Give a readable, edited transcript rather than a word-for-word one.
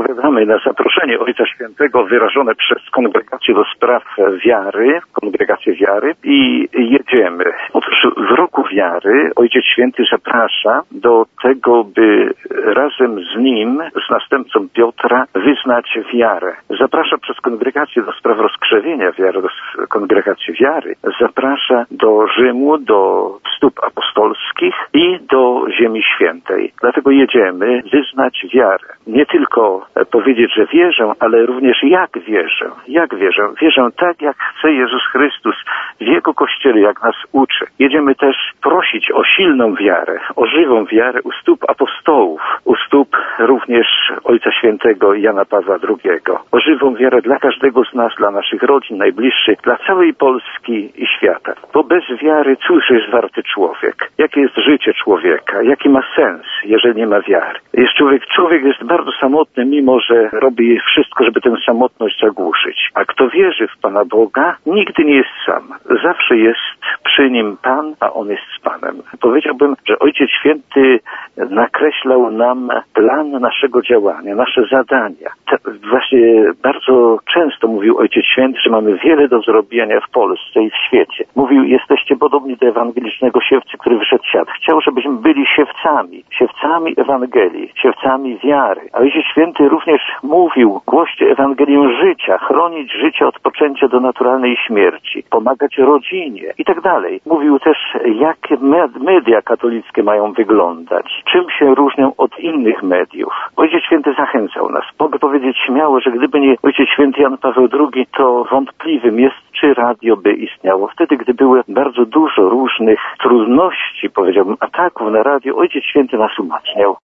odpowiadamy na zaproszenie Ojca Świętego wyrażone przez Kongregację do Spraw Wiary, Kongregację Wiary i jedziemy. Otóż w roku wiary Ojciec Święty zaprasza do tego, by razem z nim, z następcą Piotra, wyznać wiarę. Zaprasza przez Kongregację do Spraw Rozkrzewienia Wiary, do Kongregacji Wiary, zaprasza do Rzymu, do stóp apostolskich i do Ziemi Świętej. Dlatego jedziemy wyznać wiarę. Nie tylko powiedzieć, że wierzę, ale również jak wierzę. Jak wierzę? Wierzę tak, jak chce Jezus Chrystus w Jego Kościele, jak nas uczy. Jedziemy też prosić o silną wiarę, o żywą wiarę u stóp apostołów, u stóp również Ojca Świętego Jana Pawła II. O żywą wiarę dla każdego z nas, dla naszych rodzin, najbliższych, dla całej Polski i świata. Bo bez wiary cóż jest warty człowiek? Jakie jest życie człowieka? Jaki ma sens, jeżeli nie ma wiary? Człowiek jest bardzo samotny, mimo że robi wszystko, żeby tę samotność zagłuszyć. A kto wierzy w Pana Boga, nigdy nie jest sam. Zawsze jest przy nim Pan, a On jest z Panem. Powiedziałbym, że Ojciec Święty nakreślał nam plan naszego działania, nasze zadania. Właśnie bardzo często mówił Ojciec Święty, że mamy wiele do zrobienia w Polsce i w świecie. Mówił, jesteście podobni do ewangelicznego siewcy, który wyszedł w świat. Chciał, żebyśmy byli siewcami Ewangelii, siewcami wiary. A Ojciec Święty również mówił, głoście Ewangelię życia, chronić życie od poczęcia do naturalnej śmierci, pomagać rodzinie i tak dalej. Mówił też, jakie media katolickie mają wyglądać, czym się różnią od innych mediów. Ojciec Święty zachęcał nas. Mogę powiedzieć śmiało, że gdyby nie Ojciec Święty Jan Paweł II, to wątpliwym jest, czy radio by istniało. Wtedy, gdy było bardzo dużo różnych trudności, powiedziałbym, ataków na radio, Ojciec Święty nas umacniał.